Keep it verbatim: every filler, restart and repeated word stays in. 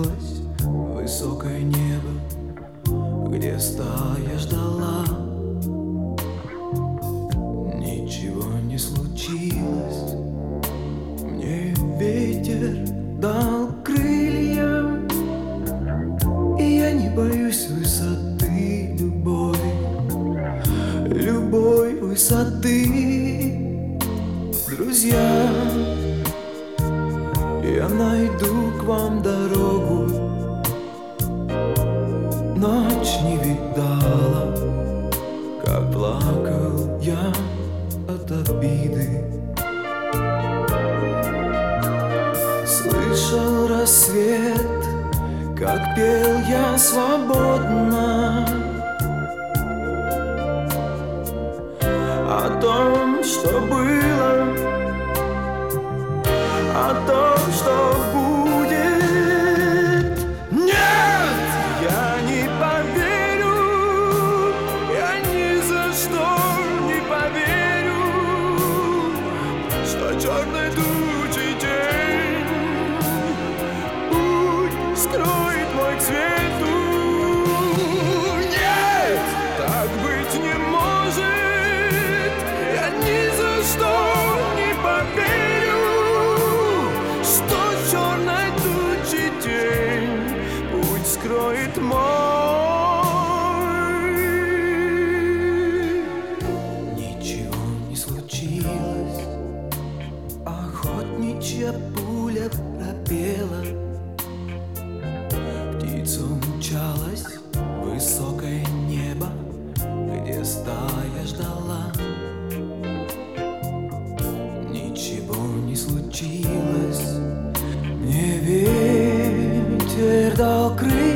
случалось высокое небо, где стая ждала. Ничего не случилось, мне ветер дал крылья, и я не боюсь высоты любой, любой высоты. Друзья, я найду к вам дорогу. Ночь не видала, как плакал я от обиды. Слышал рассвет, как пел я свободно о том, что было, о том, что будет. Нет, я не поверю, я ни за что не поверю, что черной тучей тень путь скроет мой к свету. Нет, так быть не может, я ни за что не поверю, что черной тучей тень путь скроет мой. Ничего не случилось, охотничья пуля пропела, птица умчалась в высокое небо, где стая ждала. Ничего не случилось, мне ветер дал крылья,